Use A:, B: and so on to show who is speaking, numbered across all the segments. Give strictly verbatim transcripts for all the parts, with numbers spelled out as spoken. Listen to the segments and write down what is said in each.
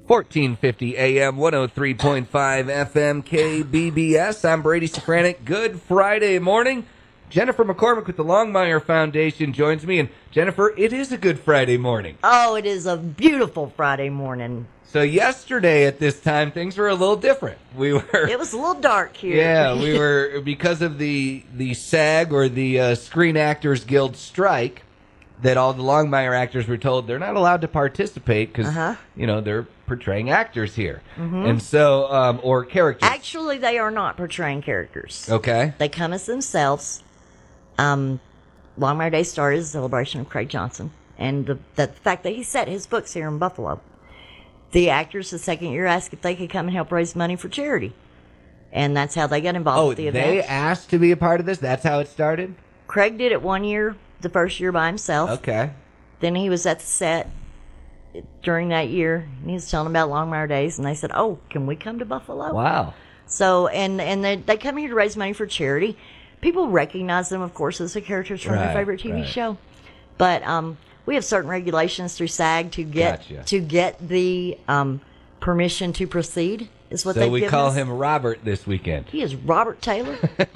A: fourteen fifty A M, one oh three point five F M, K B B S. I'm Brady Sokranik. Good Friday morning. Jennifer McCormick with the Longmire Foundation joins me. And Jennifer, it is a good Friday morning.
B: Oh, it is a beautiful Friday morning.
A: So yesterday at this time, things were a little different. We were.
B: It was a little dark here.
A: Yeah, we were, because of the, the SAG, or the uh, Screen Actors Guild strike, that all the Longmire actors were told they're not allowed to participate because,
B: uh-huh.
A: you know, they're portraying actors here.
B: Mm-hmm.
A: And so, um, or characters.
B: Actually, they are not portraying characters.
A: Okay.
B: They come as themselves. Um, Longmire Day started as a celebration of Craig Johnson and the, the fact that he set his books here in Buffalo. The actors the second year asked if they could come and help raise money for charity. And that's how they got involved
A: Oh,
B: with the event.
A: they asked to be a part of this? That's how it started?
B: Craig did it one year, the first year by himself.
A: Okay.
B: Then he was at the set during that year, and he was telling them about Longmire Days, and they said, oh, can we come to Buffalo?
A: Wow.
B: So, and, and they, they come here to raise money for charity. People recognize them, of course, as the characters from
A: Right,
B: their favorite T V
A: right.
B: show. But um, we have certain regulations through SAG to get
A: Gotcha.
B: to get the um, permission to proceed, is what
A: So
B: they've
A: we
B: given
A: call
B: us.
A: him Robert this weekend.
B: He is Robert Taylor.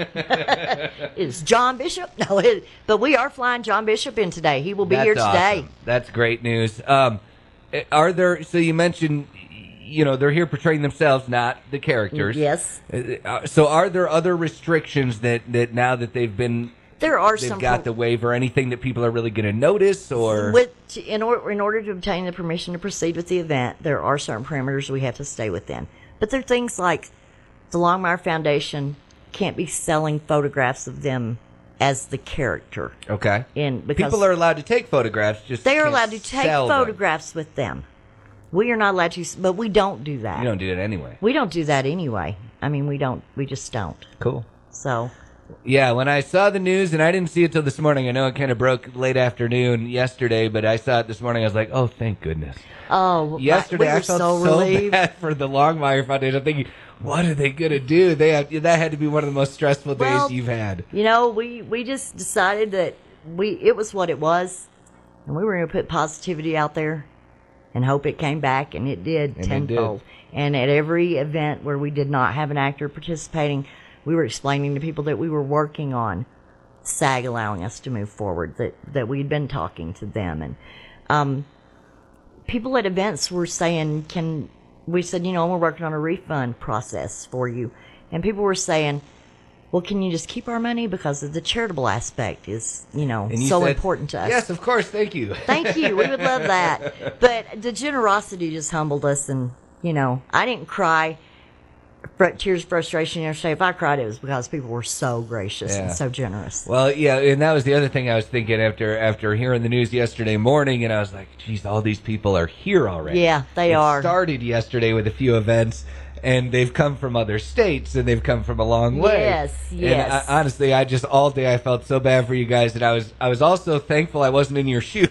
B: It's John Bishop. No, it, but we are flying John Bishop in today. He will be
A: That's
B: here today.
A: awesome. That's great news. Um, are there, so you mentioned, you know, they're here portraying themselves, not the characters.
B: Yes.
A: Uh, So are there other restrictions that, that now that they've been,
B: There are
A: they've
B: some
A: got
B: pro-
A: the waiver, anything that people are really going to notice, or?
B: With, in, or, in order to obtain the permission to proceed with the event, there are certain parameters we have to stay within. But there are things like the Longmire Foundation can't be selling photographs of them as the character.
A: Okay.
B: In because
A: People are allowed to take photographs, just
B: they are
A: can't
B: allowed to take
A: sell them.
B: photographs with them. We are not allowed to, but we don't do that.
A: You don't do that anyway.
B: We don't do that anyway. I mean, we don't. We just don't.
A: Cool.
B: So.
A: Yeah, when I saw the news, and I didn't see it till this morning. I know it kind of broke late afternoon yesterday, but I saw it this morning. I was like, oh, thank goodness.
B: Oh,
A: Yesterday,
B: we were
A: I felt
B: so,
A: so,
B: relieved.
A: bad for the Longmire Foundation. I'm thinking, what are they going to do? They have, that had to be one of the most stressful days
B: Well,
A: you've had.
B: You know, we, we just decided that we it was what it was, and we were going to put positivity out there and hope it came back, and it did
A: And it
B: tenfold.
A: did.
B: And at every event where we did not have an actor participating, we were explaining to people that we were working on SAG allowing us to move forward, that, that we'd been talking to them. And um, people at events were saying, can we said, you know, we're working on a refund process for you. And people were saying, well, can you just keep our money? Because the charitable aspect is, you know,
A: And you
B: so
A: said,
B: important to us.
A: Yes, of course, thank you.
B: Thank you. We would love that. But the generosity just humbled us. And, you know, I didn't cry fr- tears of frustration yesterday. If I cried, it was because people were so gracious
A: Yeah.
B: and so generous.
A: Well, yeah, and that was the other thing I was thinking after after hearing the news yesterday morning, and I was like, geez, all these people are here already.
B: Yeah, they
A: it
B: are.
A: started yesterday with a few events, and they've come from other states, and they've come from a long way.
B: Yes,
A: And
B: yes.
A: I, honestly, I just, all day I felt so bad for you guys, and I was I was also thankful I wasn't in your shoes,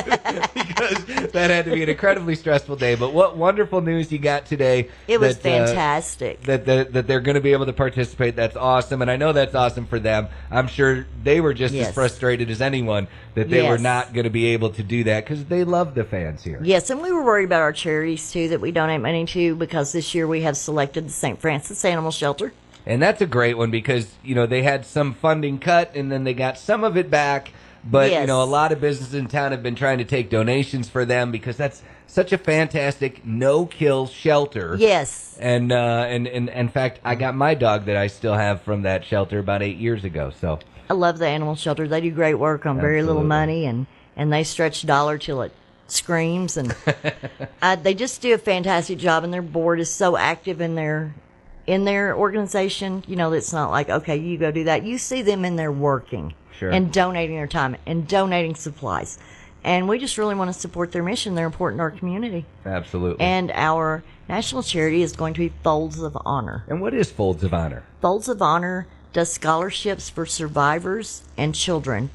A: because that had to be an incredibly stressful day. But what wonderful news you got today.
B: It was
A: that, uh,
B: fantastic.
A: that, that that they're going to be able to participate. That's awesome, and I know that's awesome for them. I'm sure they were just
B: Yes.
A: as frustrated as anyone that they were
B: Yes.
A: not going to be able to do that, because they love the fans here.
B: Yes, and we were worried about our charities, too, that we donate money to, because this year we have selected the Saint Francis Animal Shelter.
A: And that's a great one, because you know they had some funding cut, and then they got some of it back. But you
B: Yes.
A: know, a lot of businesses in town have been trying to take donations for them, because that's such a fantastic no-kill shelter.
B: Yes.
A: And uh, and, and in fact, I got my dog that I still have from that shelter about eight years ago. So.
B: I love the animal shelter. They do great work on very little
A: Absolutely.
B: money, and, and they stretch a dollar till it screams. And uh, they just do a fantastic job, and their board is so active in their in their organization. You know, it's not like, okay, you go do that. You see them in there working
A: Sure.
B: and donating their time and donating supplies. And we just really want to support their mission. They're important to our community.
A: Absolutely.
B: And our national charity is going to be Folds of Honor.
A: And what is Folds of Honor?
B: Folds of Honor does scholarships for survivors and children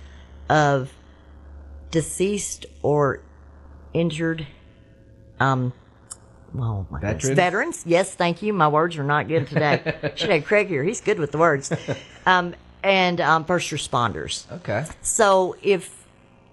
B: of deceased or injured um oh my goodness.
A: Veterans?
B: Veterans. Yes, thank you. My words are not good today. Should have Craig here. He's good with the words. Um, and um, first responders.
A: Okay.
B: So if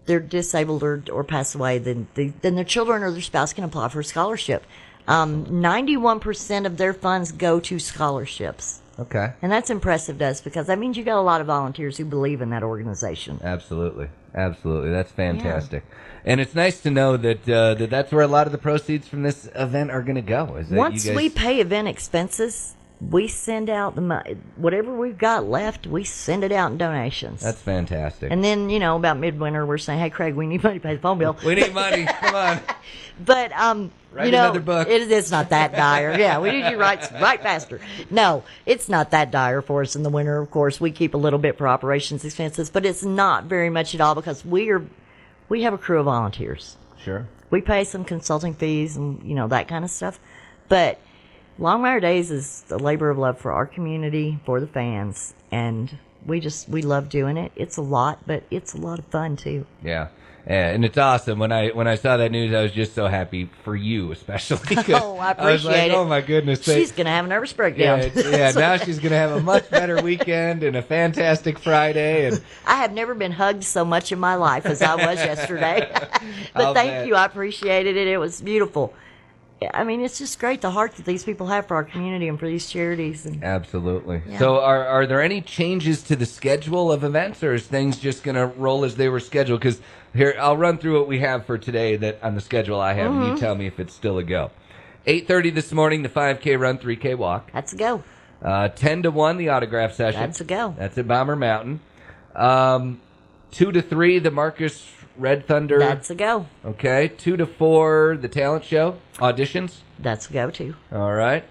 B: they're disabled or, or pass away, then the, then their children or their spouse can apply for a scholarship. Um, ninety-one percent of their funds go to scholarships.
A: Okay.
B: And that's impressive to us because that means you got a lot of volunteers who believe in that organization.
A: Absolutely. Absolutely. That's fantastic. Yeah. And it's nice to know that, uh, that that's where a lot of the proceeds from this event are going to go. Is that
B: Once
A: you guys...
B: we pay event expenses, we send out the money. Whatever we've got left, we send it out in donations.
A: That's fantastic.
B: And then, you know, about midwinter, we're saying, hey, Craig, we need money to pay the phone bill.
A: We need money. Come on.
B: But, um,
A: write
B: you know,
A: another book.
B: It, it's not that dire. Yeah, we need you to write, write faster. No, it's not that dire for us in the winter. Of course, we keep a little bit for operations expenses, but it's not very much at all because we are, we have a crew of volunteers.
A: Sure.
B: We pay some consulting fees and, you know, that kind of stuff. But Longmire Days is a labor of love for our community, for the fans, and we just, we love doing it. It's a lot, but it's a lot of fun, too.
A: Yeah. Yeah, and it's awesome. When I when I saw that news, I was just so happy for you, especially.
B: Oh, I appreciate
A: I was like,
B: it.
A: Oh my goodness!
B: She's gonna have a nervous breakdown.
A: Yeah, it's- yeah. Now she's gonna have a much better weekend and a fantastic Friday. And
B: I have never been hugged so much in my life as I was yesterday. But
A: I'll
B: thank
A: bet.
B: you. I appreciated it. It was beautiful. I mean, it's just great the heart that these people have for our community and for these charities. And
A: Absolutely.
B: Yeah.
A: So, are are there any changes to the schedule of events, or is things just gonna roll as they were scheduled? Because here, I'll run through what we have for today that on the schedule I have, and you tell me if it's still a go. eight thirty this morning, the five K run, three K walk.
B: that's a go.
A: Uh, ten to one, the autograph session.
B: That's a go.
A: That's at Bomber Mountain. Um, two to three, the Marcus Red Thunder.
B: That's a go.
A: Okay. Two to four, the talent show auditions.
B: That's a go too.
A: All right.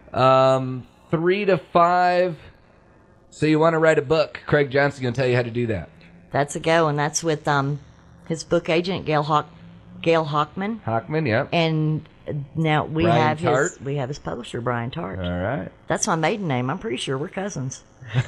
A: Um, three to five. So you want to write a book? Craig Johnson's going to tell you how to do that.
B: That's a go, and that's with um his book agent Gail Hawk, Gail Hawkman,
A: Hockman, yeah.
B: and now we
A: Brian
B: have
A: Tart.
B: his we have his publisher Brian Tart.
A: All right.
B: That's my maiden name. I'm pretty sure we're cousins.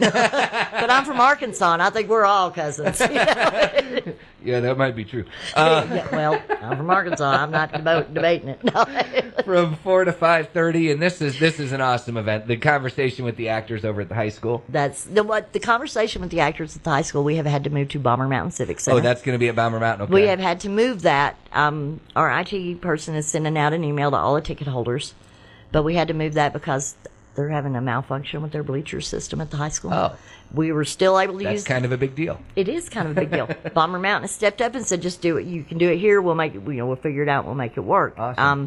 B: But I'm from Arkansas, and I think we're all cousins. You know?
A: Yeah, that might be true. Uh,
B: Yeah, well, I'm from Arkansas. I'm not debo- debating it. No.
A: from four to five thirty, and this is this is an awesome event. The conversation with the actors over at the high school.
B: That's the what the conversation with the actors at the high school. We have had to move to Bomber Mountain Civic Center.
A: Oh, that's going to be at Bomber Mountain. Okay.
B: We have had to move that. Um, our I T person is sending out an email to all the ticket holders, but we had to move that because they're having a malfunction with their bleacher system at the high school.
A: Oh.
B: We were still able to
A: That's
B: use.
A: kind of a big deal.
B: It is kind of a big deal. Bomber Mountain has stepped up and said, "Just do it. You can do it here. We'll make it. You know, we'll figure it out. We'll make it work."
A: Awesome.
B: Um,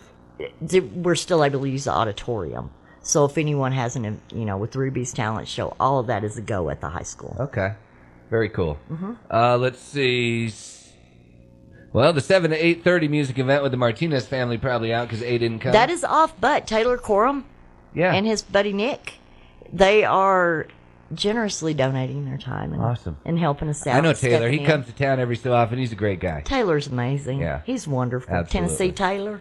B: th- we're still able to use the auditorium. So if anyone has an, you know, with Ruby's talent show, all of that is a go at the high school.
A: Okay. Very cool. Mm-hmm. Uh, let's see. Well, the seven to eight thirty music event with the Martinez family probably out because A didn't come.
B: That is off, but Taylor Corum
A: yeah.
B: and his buddy Nick, they are generously donating their time and,
A: Awesome.
B: and helping us out.
A: I know Taylor. He
B: stepping in.
A: comes to town every so often. He's a great guy.
B: Taylor's amazing.
A: Yeah.
B: He's wonderful.
A: Absolutely.
B: Tennessee Taylor.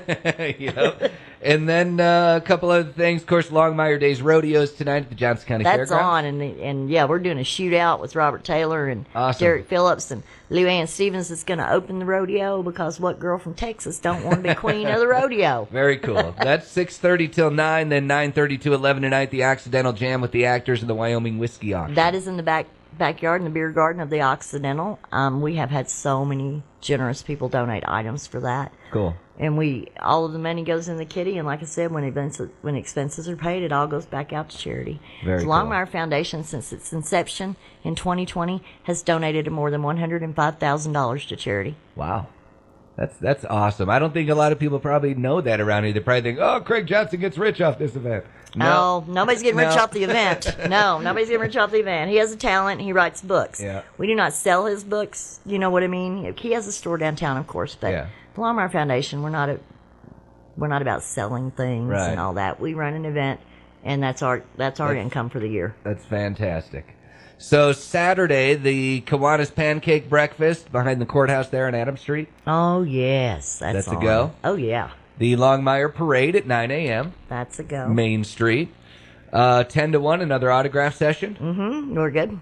A: Yep. And then uh, a couple other things. Of course, Longmire Days Rodeos tonight at the Johnson County
B: That's
A: Fairgrounds.
B: on, and and yeah, we're doing a shootout with Robert Taylor and
A: Awesome.
B: Derek Phillips and Lou Ann Stevens is going to open the rodeo because what girl from Texas don't want to be queen of the rodeo?
A: Very cool. That's six thirty till nine, then nine thirty to eleven tonight, the Accidental Jam with the actors of the Wyoming Whiskey Auction.
B: That is in the back backyard in the beer garden of the Occidental. Um, we have had so many generous people donate items for that.
A: Cool.
B: And we, all of the money goes in the kitty, and like I said, when events, when expenses are paid, it all goes back out to charity.
A: Very
B: the
A: cool.
B: Longmire Foundation, since its inception in twenty twenty, has donated more than one hundred five thousand dollars to charity.
A: Wow. That's that's awesome. I don't think a lot of people probably know that around here. They probably think, oh, Craig Johnson gets rich off this event.
B: No, nobody's getting rich
A: No.
B: off the event. No, nobody's getting rich off the event. He has a talent. He writes books.
A: Yeah.
B: We do not sell his books. You know what I mean? He has a store downtown, of course, but
A: Yeah.
B: the Longmire Foundation, we're not a, we're not about selling things
A: Right.
B: and all that. We run an event, and that's our that's our
A: That's-
B: income for the year.
A: That's fantastic. So Saturday, the Kiwanis Pancake Breakfast behind the courthouse there on Adams Street.
B: Oh yes, that's,
A: That's a
B: on.
A: go?
B: Oh yeah,
A: The Longmire Parade at nine a.m.
B: that's a go.
A: Main Street. Uh, ten to one, another autograph session.
B: Mm-hmm. We're good.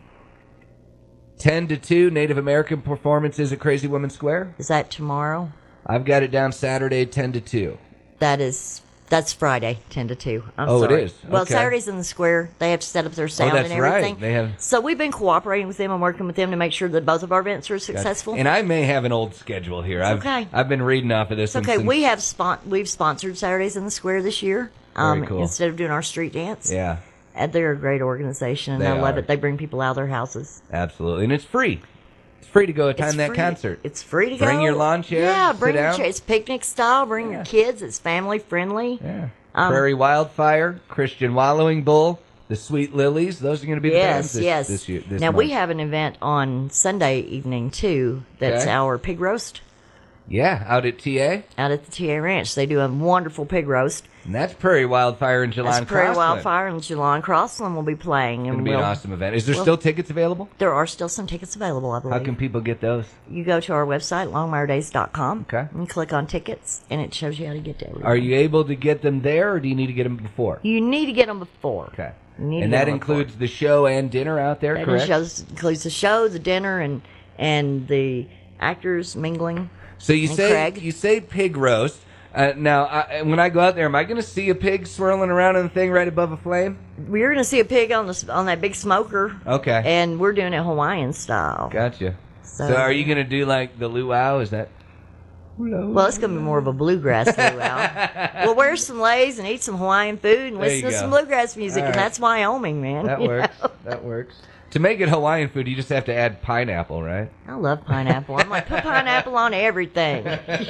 A: ten to two, Native American performances at Crazy Woman Square.
B: Is that tomorrow?
A: I've got it down Saturday, ten to two.
B: That is That's Friday, ten to two. I'm
A: Oh, it
B: sorry.
A: is?
B: Well,
A: Okay.
B: Saturday's in the square. They have to set up their sound
A: that's
B: and
A: right.
B: everything.
A: They have-
B: So we've been cooperating with them and working with them to make sure that both of our events are successful.
A: And I may have an old schedule here. I've,
B: okay.
A: I've been reading off of this.
B: It's okay.
A: Since,
B: We have spon- we've sponsored Saturdays in the Square this year. Um,
A: Very cool.
B: Instead of doing our street dance.
A: Yeah,
B: And they're a great organization, and
A: They
B: I love
A: are.
B: it. They bring people out of their houses.
A: absolutely. And it's free. It's free to go attend
B: It's
A: that
B: free.
A: concert.
B: It's free to go.
A: Bring your lawn chair,
B: Yeah,
A: sit
B: bring your
A: down.
B: chair. It's picnic style. Bring
A: Yeah.
B: your kids. It's family friendly.
A: Yeah.
B: Um,
A: Prairie Wildfire, Christian Wallowing Bull, the Sweet Lilies. Those are going to be the bands
B: Yes,
A: this,
B: yes.
A: this year. This
B: now
A: month.
B: we have an event on Sunday evening too. That's
A: Okay.
B: our pig roast
A: Yeah, out at T A.
B: out at the T A Ranch. They do a wonderful pig roast.
A: And that's Prairie Wildfire and Jelon
B: That's Prairie
A: Crossland.
B: Wildfire and Jelon Crossland will be playing.
A: It's
B: And
A: going to be an
B: we'll-
A: awesome event. Is there
B: well-
A: still tickets available?
B: There are still some tickets available, I believe.
A: How can people get those?
B: You go to our website, longmire days dot com,
A: Okay.
B: and click on tickets, and it shows you how to get to everything.
A: Are you able to get them there, or do you need to get them before?
B: You need to get them before.
A: Okay.
B: You need to
A: And
B: get
A: that
B: 'em before.
A: includes the show and dinner out there,
B: That
A: correct?
B: shows, includes the show, the dinner, and and the actors mingling.
A: So you
B: and
A: say
B: Craig.
A: you say pig roast. Uh, now, I, when I go out there, am I going to see a pig swirling around in the thing right above a flame?
B: We're going to see a pig on the on that big smoker,
A: Okay.
B: and we're doing it Hawaiian style.
A: Gotcha. So,
B: So-
A: are you going to do like the luau? Is that?
B: Well, it's going to be more of a bluegrass luau. We'll wear some leis and eat some Hawaiian food and
A: There you
B: listen to
A: go.
B: some bluegrass music,
A: All
B: and
A: right.
B: that's Wyoming, man.
A: That
B: you
A: works.
B: know?
A: That works. To make it Hawaiian food, you just have to add pineapple, right?
B: I love pineapple. I'm like, put pineapple on everything.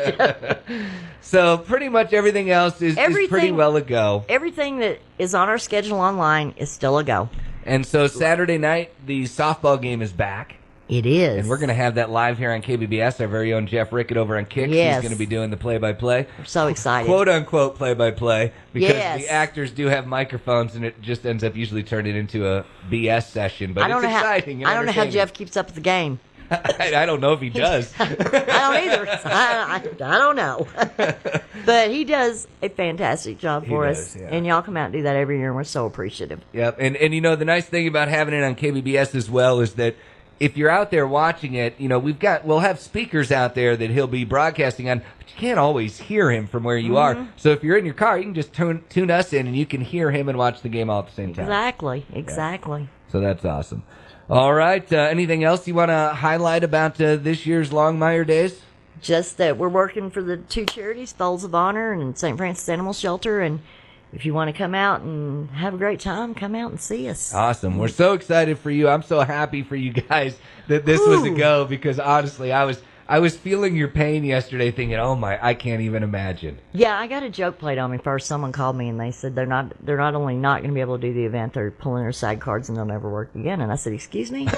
A: So pretty much everything else is, is pretty
B: Everything-
A: well a go.
B: Everything that is on our schedule online is still a go.
A: And so Saturday night, the softball game is back.
B: It is.
A: And we're going to have that live here on K B B S. Our very own Jeff Rickett over on Kicks.
B: Yes.
A: He's going to be doing the play-by-play.
B: We're so excited.
A: Quote unquote play-by-play, because
B: Yes.
A: the actors do have microphones, and it just ends up usually turning into a B S session. But
B: I don't
A: it's
B: know how.
A: exciting. and
B: I don't know how
A: entertaining.
B: Jeff keeps up with the game.
A: I, I don't know if he does.
B: I don't either. I, I, I don't know. But he does a fantastic job
A: He
B: for
A: does,
B: us.
A: yeah.
B: And y'all come out and do that every year, and we're so appreciative.
A: Yep, and and you know the nice thing about having it on K B B S as well is that if you're out there watching it, you know we've got we'll have speakers out there that he'll be broadcasting on, but you can't always hear him from where you
B: Mm-hmm.
A: are. So if you're in your car, you can just tune tune us in, and you can hear him and watch the game all at the same time.
B: Exactly. Exactly.
A: So that's awesome. All right, uh, anything else you want to highlight about uh, this year's Longmire Days?
B: Just that we're working for the two charities, Folds of Honor and Saint Francis Animal Shelter. And if you want to come out and have a great time, come out and see us.
A: Awesome. We're so excited for you. I'm so happy for you guys that this was a
B: Ooh.
A: go, because honestly, I was I was feeling your pain yesterday thinking, "Oh my, I can't even imagine."
B: Yeah, I got a joke played on me first. Someone called me and they said they're not they're not only not going to be able to do the event, they're pulling their SAG cards and they'll never work again. And I said, "Excuse me."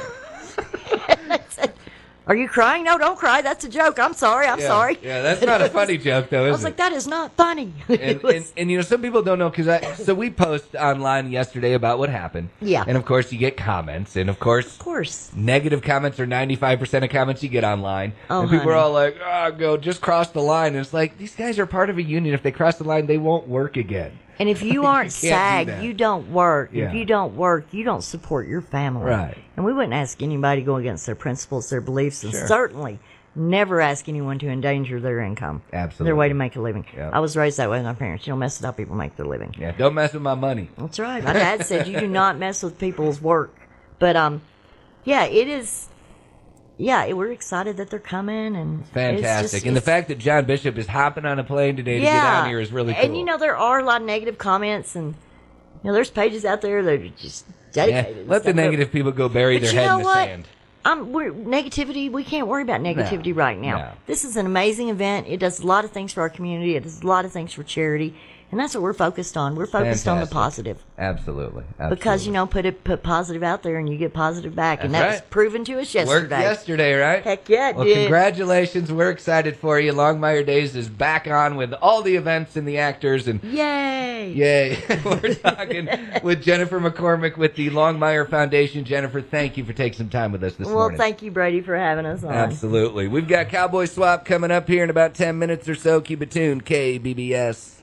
B: I said, "Are you crying? No, don't cry. That's a joke. I'm sorry. I'm
A: yeah,
B: sorry."
A: Yeah, that's not a funny joke though,
B: I
A: is
B: was
A: it?
B: like, "That is not funny." It
A: and,
B: was-
A: and, and you know, some people don't know, because I so we post online yesterday about what happened.
B: Yeah.
A: And of course, you get comments, and of course,
B: of course.
A: negative comments are ninety-five percent of comments you get online.
B: Oh,
A: and people are
B: honey.
A: all like, "Oh, go just cross the line." And it's like, these guys are part of a union. If they cross the line, they won't work again.
B: And if you aren't
A: You can't do
B: SAG,
A: that.
B: you don't work.
A: Yeah.
B: If you don't work, you don't support your family.
A: Right.
B: And we wouldn't ask anybody to go against their principles, their beliefs, and
A: Sure.
B: certainly never ask anyone to endanger their income.
A: Absolutely.
B: Their way to make a living.
A: Yep.
B: I was raised that way with my parents. You don't mess with how people make their living.
A: Yeah, don't mess with my money.
B: That's right. My dad said you do not mess with people's work. But um, yeah, it is. Yeah, it, we're excited that they're coming, and
A: Fantastic.
B: It's just,
A: and the
B: it's-
A: fact that John Bishop is hopping on a plane today to get
B: yeah,
A: down here is really cool.
B: And you know there are a lot of negative comments, and you know there's pages out there that are just
A: yeah,
B: dedicated. and
A: let the
B: stuff, but-
A: negative people go bury
B: But
A: their
B: you
A: head
B: know
A: in the
B: what?
A: sand.
B: Um, we're negativity. We can't worry about negativity right now.
A: no.
B: This is an amazing event. It does a lot of things for our community. It does a lot of things for charity, and that's what we're focused on. We're focused on the
A: Fantastic.
B: positive
A: Absolutely. Absolutely.
B: because you know, put it put positive out there, and you get positive back, and
A: That's
B: that was
A: right.
B: proven to us
A: Worked
B: yesterday.
A: yesterday, right?
B: Heck yeah, it
A: Well,
B: did.
A: congratulations. We're excited for you. Longmire Days is back on with all the events and the actors, and
B: Yay!
A: yay. We're talking with Jennifer McCormick with the Longmire Foundation. Jennifer, thank you for taking some time with us this
B: Well,
A: morning.
B: thank you, Brady, for having us on.
A: Absolutely. We've got Cowboy Swap coming up here in about ten minutes or so. Keep it tuned, K B B S.